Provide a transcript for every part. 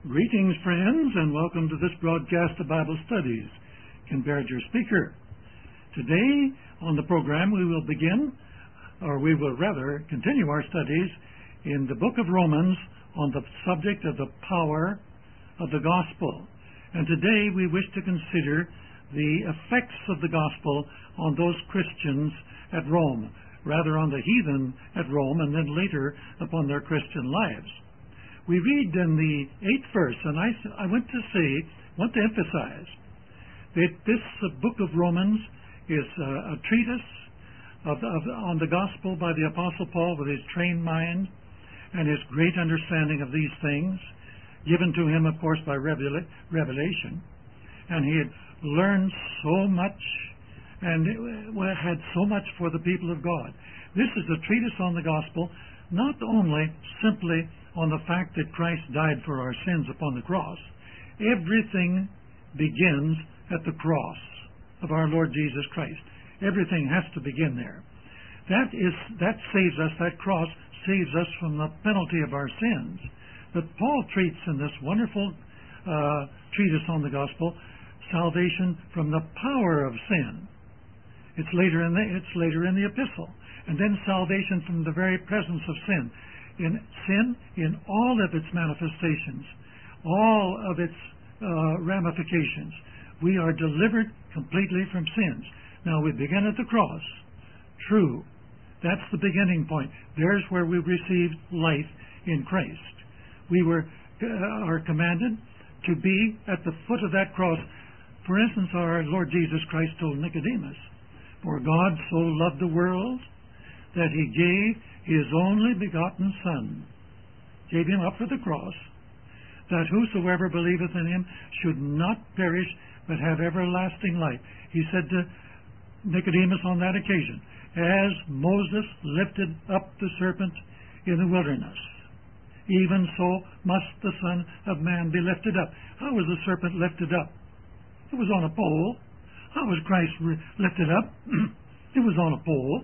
Greetings, friends, and welcome to this broadcast of Bible Studies. Ken Baird, your speaker. Today on the program we will continue our studies in the book of Romans on the subject of the power of the gospel. And today we wish to consider the effects of the gospel on those Christians at Rome, rather on the heathen at Rome, and then later upon their Christian lives. We read in the 8th verse, and I want to emphasize that this book of Romans is a treatise on the gospel by the Apostle Paul with his trained mind and his great understanding of these things, given to him, of course, by revelation. And he had learned so much and had so much for the people of God. This is a treatise on the gospel, not only simply on the fact that Christ died for our sins upon the cross. Everything begins at the cross of our Lord Jesus Christ. Everything has to begin there. That saves us, that cross saves us from the penalty of our sins. But Paul treats in this wonderful treatise on the gospel salvation from the power of sin. It's later in the epistle. And then salvation from the very presence of sin. In sin, in all of its manifestations, all of its ramifications, we are delivered completely from sins. Now, we begin at the cross. True. That's the beginning point. There's where we received life in Christ. We are commanded to be at the foot of that cross. For instance, our Lord Jesus Christ told Nicodemus, "For God so loved the world that he gave his only begotten Son," gave him up for the cross, "that whosoever believeth in him should not perish, but have everlasting life." He said to Nicodemus on that occasion, "As Moses lifted up the serpent in the wilderness, even so must the Son of Man be lifted up." How was the serpent lifted up? It was on a pole. How was Christ lifted up? It was on a pole.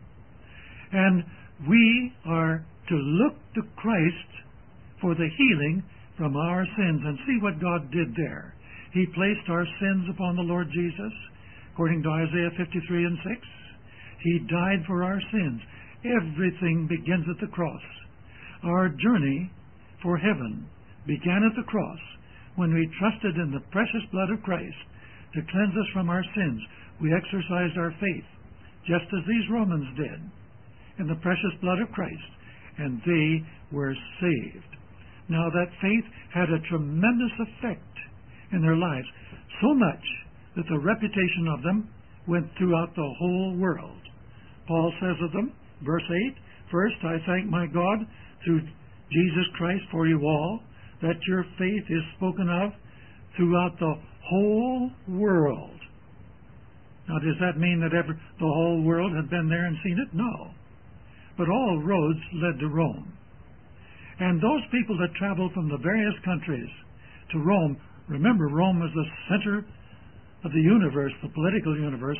And we are to look to Christ for the healing from our sins and see what God did there. He placed our sins upon the Lord Jesus, according to Isaiah 53 and 6. He died for our sins. Everything begins at the cross. Our journey for heaven began at the cross when we trusted in the precious blood of Christ to cleanse us from our sins. We exercised our faith, just as these Romans did, in the precious blood of Christ, and they were saved. Now, that faith had a tremendous effect in their lives, so much that the reputation of them went throughout the whole world. Paul says of them, verse 8, "First, I thank my God through Jesus Christ for you all, that your faith is spoken of throughout the whole world." Now, does that mean that the whole world had been there and seen it? No. But all roads led to Rome. And those people that traveled from the various countries to Rome, remember, Rome was the center of the universe, the political universe,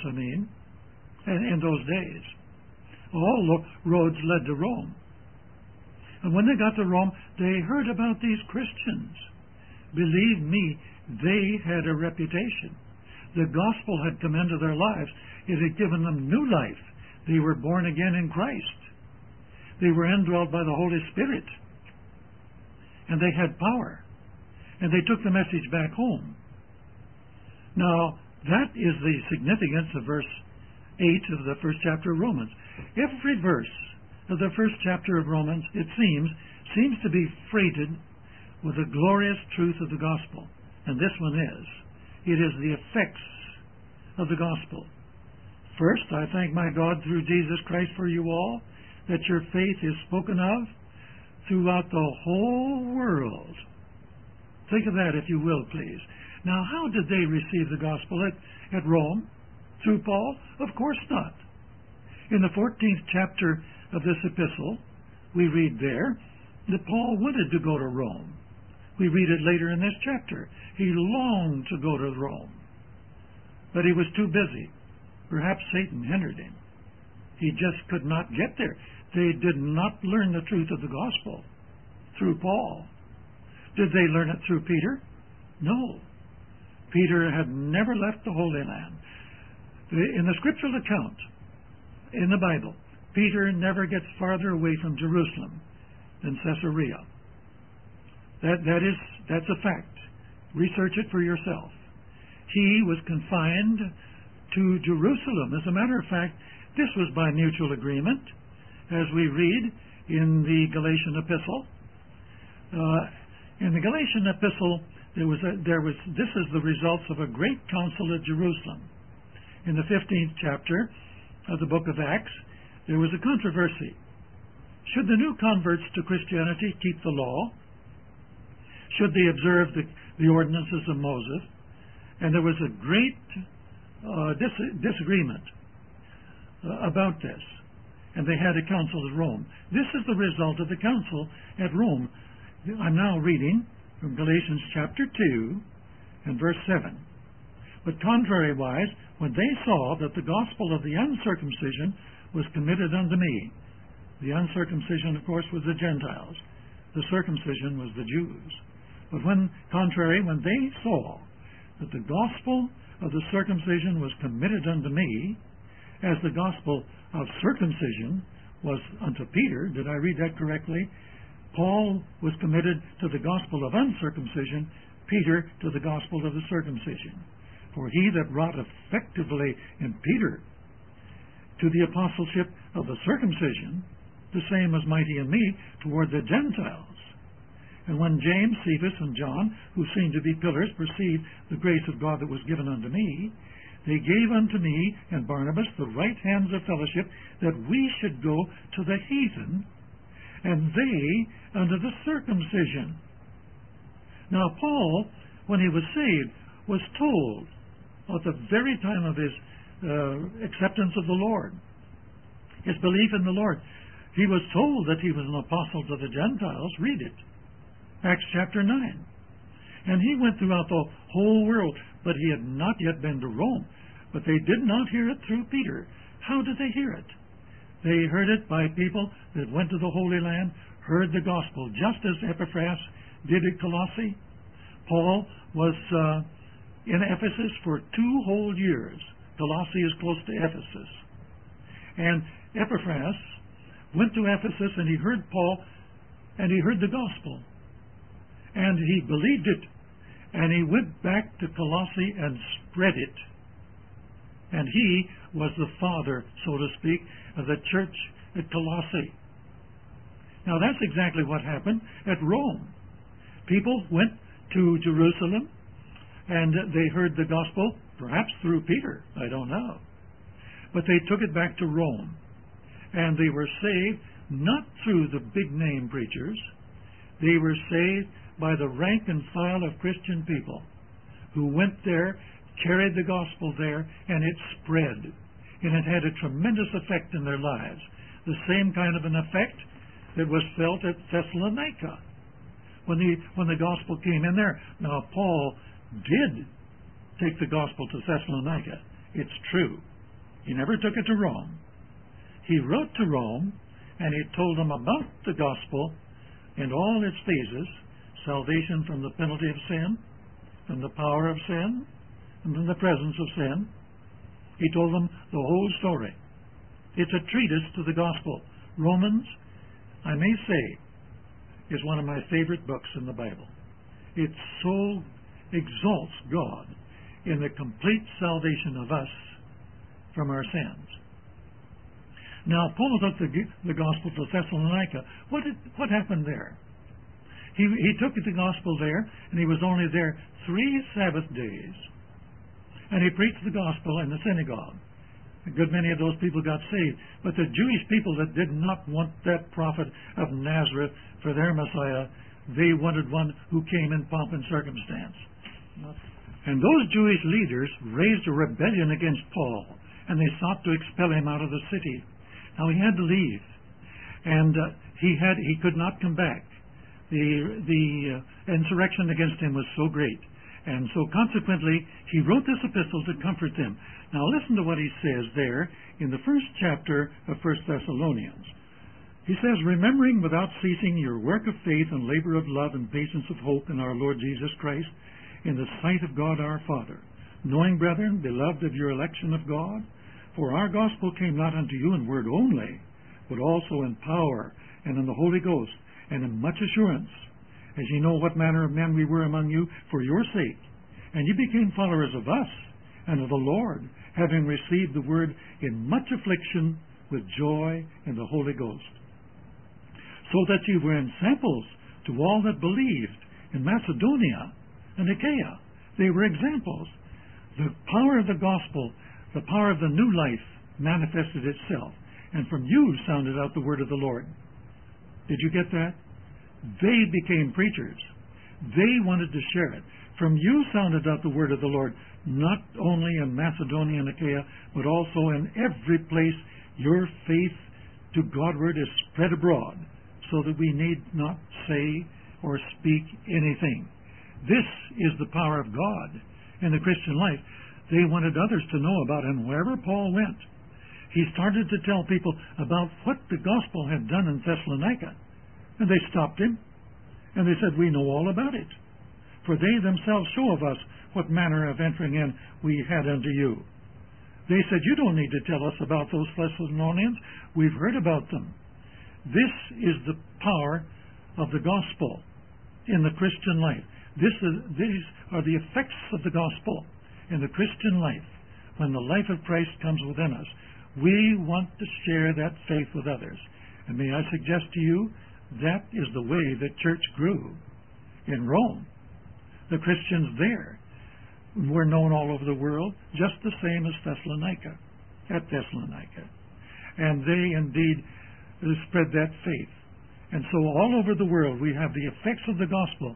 in those days. All roads led to Rome. And when they got to Rome, they heard about these Christians. Believe me, they had a reputation. The gospel had come into their lives. It had given them new life. They were born again in Christ. They were indwelled by the Holy Spirit. And they had power. And they took the message back home. Now, that is the significance of verse 8 of the first chapter of Romans. Every verse of the first chapter of Romans, it seems to be freighted with the glorious truth of the gospel. And this one is. It is the effects of the gospel. "First, I thank my God through Jesus Christ for you all, that your faith is spoken of throughout the whole world." Think of that, if you will, please. Now, how did they receive the gospel at Rome? Through Paul? Of course not. In the 14th chapter of this epistle, we read there that Paul wanted to go to Rome. We read it later in this chapter. He longed to go to Rome, but he was too busy. Perhaps Satan hindered him. He just could not get there. They did not learn the truth of the gospel through Paul. Did they learn it through Peter? No. Peter had never left the Holy Land. In the scriptural account, in the Bible, Peter never gets farther away from Jerusalem than Caesarea. That's a fact. Research it for yourself. He was confined to Jerusalem. As a matter of fact, this was by mutual agreement, as we read in the Galatian epistle. In the Galatian epistle, this is the results of a great council at Jerusalem. In the 15th chapter of the book of Acts, there was a controversy. Should the new converts to Christianity keep the law? Should they observe the ordinances of Moses? And there was a great disagreement about this. And they had a council at Rome. This is the result of the council at Rome. I'm now reading from Galatians chapter 2 and verse 7. But contrariwise, when they saw that the gospel of the uncircumcision was committed unto me, the uncircumcision, of course, was the Gentiles. The circumcision was the Jews. But when they saw that the gospel of the circumcision was committed unto me, as the gospel of circumcision was unto Peter, did I read that correctly? Paul was committed to the gospel of uncircumcision, Peter to the gospel of the circumcision. For he that wrought effectively in Peter to the apostleship of the circumcision, the same was mighty in me toward the Gentiles. And when James, Cephas, and John, who seemed to be pillars, perceived the grace of God that was given unto me, they gave unto me and Barnabas the right hands of fellowship, that we should go to the heathen, and they unto the circumcision. Now Paul, when he was saved, was told at the very time of his acceptance of the Lord, his belief in the Lord, he was told that he was an apostle to the Gentiles. Read it. Acts chapter 9. And he went throughout the whole world, but he had not yet been to Rome. But they did not hear it through Peter. How did they hear it? They heard it by people that went to the Holy Land, heard the gospel, just as Epaphras did at Colossae. Paul was in Ephesus for 2 whole years. Colossae is close to Ephesus. And Epaphras went to Ephesus, and he heard Paul, and he heard the gospel. And he believed it. And he went back to Colossae and spread it. And he was the father, so to speak, of the church at Colossae. Now that's exactly what happened at Rome. People went to Jerusalem, and they heard the gospel, perhaps through Peter, I don't know. But they took it back to Rome. And they were saved not through the big-name preachers. They were saved by the rank and file of Christian people who went there, carried the gospel there, and it spread. And it had a tremendous effect in their lives. The same kind of an effect that was felt at Thessalonica when the gospel came in there. Now, Paul did take the gospel to Thessalonica. It's true. He never took it to Rome. He wrote to Rome, and he told them about the gospel in all its phases: salvation from the penalty of sin, from the power of sin, and from the presence of sin. He told them the whole story. It's a treatise to the gospel. Romans, I may say, is one of my favorite books in the Bible. It so exalts God in the complete salvation of us from our sins. Now, Paul took the gospel to Thessalonica. What happened there? He took the gospel there, and he was only there 3 Sabbath days. And he preached the gospel in the synagogue. A good many of those people got saved. But the Jewish people that did not want that prophet of Nazareth for their Messiah, they wanted one who came in pomp and circumstance. And those Jewish leaders raised a rebellion against Paul, and they sought to expel him out of the city. Now he had to leave, and he could not come back. The insurrection against him was so great, and so consequently he wrote this epistle to comfort them. Now listen to what he says there in the 1st chapter of 1 Thessalonians. He says, remembering without ceasing your work of faith and labor of love and patience of hope in our Lord Jesus Christ, in the sight of God our Father, knowing, brethren, beloved of your election of God, for our gospel came not unto you in word only, but also in power and in the Holy Ghost, and in much assurance, as ye know what manner of men we were among you for your sake. And ye became followers of us and of the Lord, having received the word in much affliction with joy in the Holy Ghost. So that ye were ensamples to all that believed in Macedonia and Achaia. They were examples. The power of the gospel, the power of the new life manifested itself. And from you sounded out the word of the Lord. Did you get that? They became preachers. They wanted to share it. From you sounded out the word of the Lord, not only in Macedonia and Achaia, but also in every place your faith to Godward is spread abroad, so that we need not say or speak anything. This is the power of God in the Christian life. They wanted others to know about, and wherever Paul went, he started to tell people about what the gospel had done in Thessalonica. And they stopped him, and they said, we know all about it. For they themselves show of us what manner of entering in we had unto you. They said, you don't need to tell us about those Thessalonians. We've heard about them. This is the power of the gospel in the Christian life. These are the effects of the gospel in the Christian life. When the life of Christ comes within us, we want to share that faith with others. And may I suggest to you, that is the way the church grew in Rome. The Christians there were known all over the world, just the same as at Thessalonica. And they indeed spread that faith. And so all over the world we have the effects of the gospel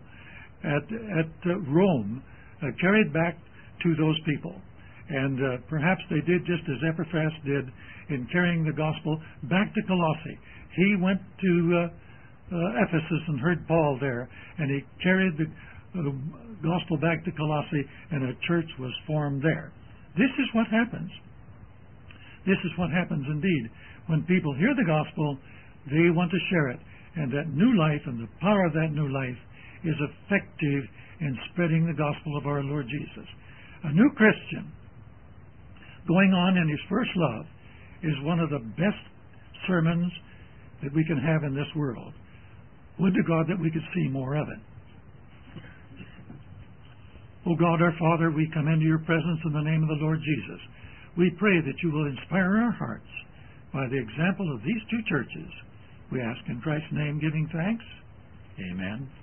at Rome carried back to those people. And perhaps they did just as Epaphras did in carrying the gospel back to Colossae. He went to Ephesus and heard Paul there, and he carried the gospel back to Colossae, and a church was formed there. This is what happens. This is what happens indeed. When people hear the gospel, they want to share it. And that new life and the power of that new life is effective in spreading the gospel of our Lord Jesus. A new Christian going on in his first love is one of the best sermons that we can have in this world. Would to God that we could see more of it. O God, our Father, we come into your presence in the name of the Lord Jesus. We pray that you will inspire our hearts by the example of these two churches. We ask in Christ's name, giving thanks. Amen.